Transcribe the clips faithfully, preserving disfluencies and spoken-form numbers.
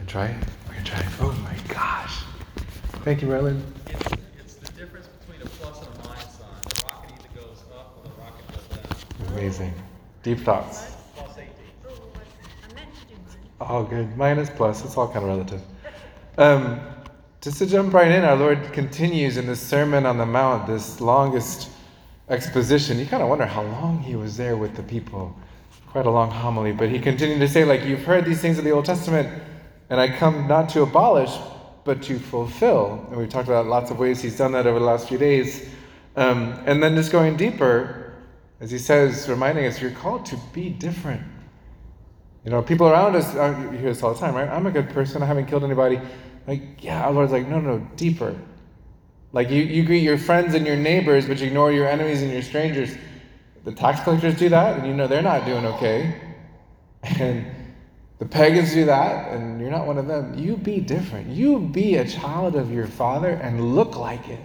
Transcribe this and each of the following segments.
try it? We're going to try it. Oh my gosh. Thank you, Merlin. It's, it's the difference between a plus and a minus sign. The rocket either goes up or the rocket goes down. Amazing. Deep thoughts. Plus eighteen. Oh, I meant to do mine. Oh, good. Minus, plus. It's all kind of relative. Um, just to jump right in, our Lord continues in this Sermon on the Mount, this longest exposition. You kind of wonder how long he was there with the people. Quite a long homily. But he continued to say, like, you've heard these things of the Old Testament, and I come not to abolish, but to fulfill. And we've talked about lots of ways he's done that over the last few days. Um, and then just going deeper, as he says, reminding us, you're called to be different. You know, people around us, you hear this all the time, right? I'm a good person, I haven't killed anybody. Like, yeah, our Lord's like, no, no, no, deeper. Like, you, you greet your friends and your neighbors, but you ignore your enemies and your strangers. The tax collectors do that, and you know they're not doing okay. And the pagans do that, and you're not one of them. You be different. You be a child of your Father and look like it.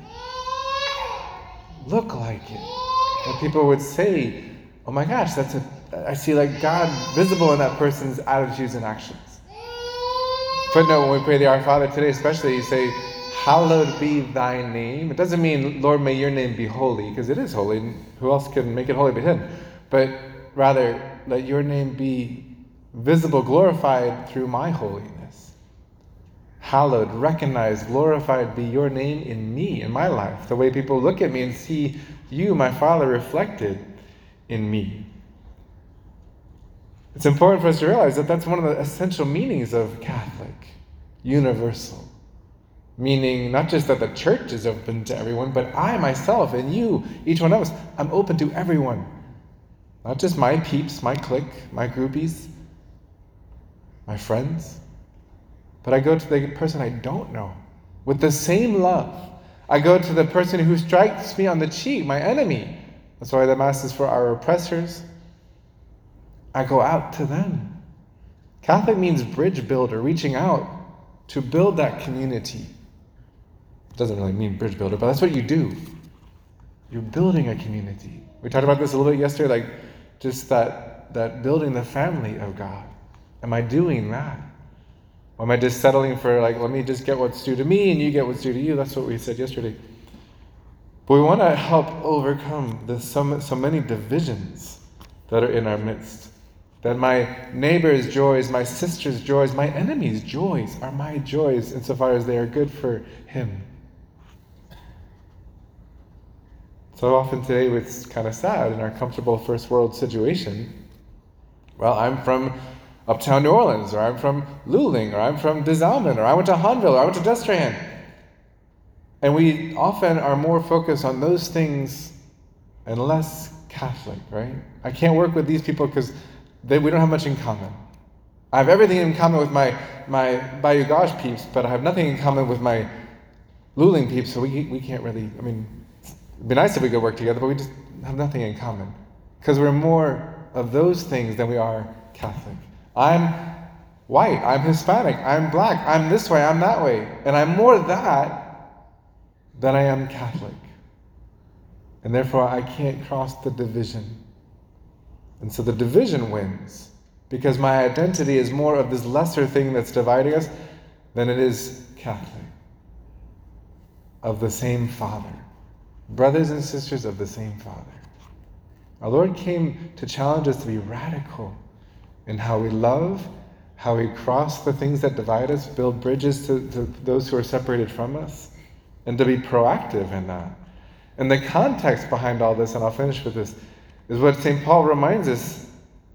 Look like it. And people would say, oh my gosh, that's a, I see like God visible in that person's attitudes and actions. Footnote, when we pray the Our Father today especially, you say, hallowed be thy name. It doesn't mean, Lord, may your name be holy, because it is holy. Who else can make it holy but him? But rather, let your name be visible, glorified through my holiness. Hallowed, recognized, glorified be your name in me, in my life. The way people look at me and see you, my Father, reflected in me. It's important for us to realize that that's one of the essential meanings of Catholic, universal. Meaning not just that the church is open to everyone, but I myself and you, each one of us, I'm open to everyone. Not just my peeps, my clique, my groupies, my friends. But I go to the person I don't know with the same love. I go to the person who strikes me on the cheek, my enemy. That's why the Mass is for our oppressors. I go out to them. Catholic means bridge builder, reaching out to build that community. It doesn't really mean bridge builder, but that's what you do. You're building a community. We talked about this a little bit yesterday, like just that, that building the family of God. Am I doing that? Or am I just settling for like, let me just get what's due to me and you get what's due to you? That's what we said yesterday. But we want to help overcome the so, so many divisions that are in our midst. That my neighbor's joys, my sister's joys, my enemy's joys are my joys insofar as they are good for him. So often today it's kind of sad in our comfortable first world situation. Well, I'm from uptown New Orleans, or I'm from Luling, or I'm from Des Allemands, or I went to Hanville, or I went to Destrehan. And we often are more focused on those things and less Catholic, right? I can't work with these people because They, we don't have much in common. I have everything in common with my, my Bayou Gauche peeps, but I have nothing in common with my Luling peeps, so we we can't really, I mean, it'd be nice if we could work together, but we just have nothing in common. Because we're more of those things than we are Catholic. I'm white, I'm Hispanic, I'm black, I'm this way, I'm that way. And I'm more that than I am Catholic. And therefore I can't cross the division. And so the division wins, because my identity is more of this lesser thing that's dividing us than it is Catholic. Of the same Father. Brothers and sisters of the same Father. Our Lord came to challenge us to be radical in how we love, how we cross the things that divide us, build bridges to, to those who are separated from us, and to be proactive in that. And the context behind all this, and I'll finish with this, is what Saint Paul reminds us.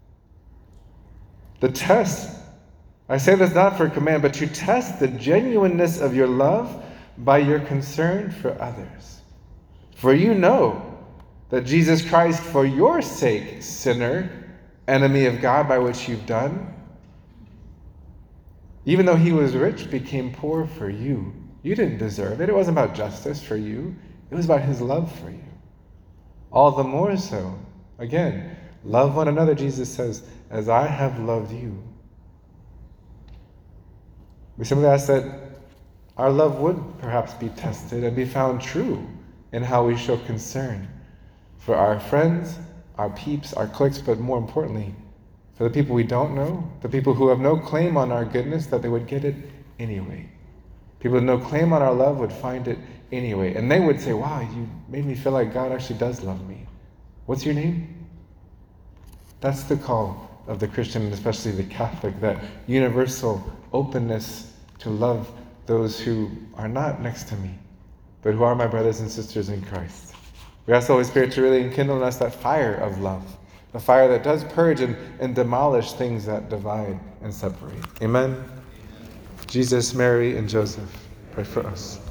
The test, I say this not for command, but to test the genuineness of your love by your concern for others. For you know that Jesus Christ, for your sake, sinner, enemy of God by which you've done, even though he was rich, became poor for you. You didn't deserve it. It wasn't about justice for you. It was about his love for you. All the more so, again, love one another, Jesus says, as I have loved you. We simply ask that our love would perhaps be tested and be found true in how we show concern for our friends, our peeps, our cliques, but more importantly, for the people we don't know, the people who have no claim on our goodness, that they would get it anyway. People with no claim on our love would find it anyway. And they would say, wow, you made me feel like God actually does love me. What's your name? That's the call of the Christian, and especially the Catholic, that universal openness to love those who are not next to me, but who are my brothers and sisters in Christ. We ask the Holy Spirit to really enkindle in us that fire of love, the fire that does purge and, and demolish things that divide and separate. Amen. Jesus, Mary, and Joseph, pray for us.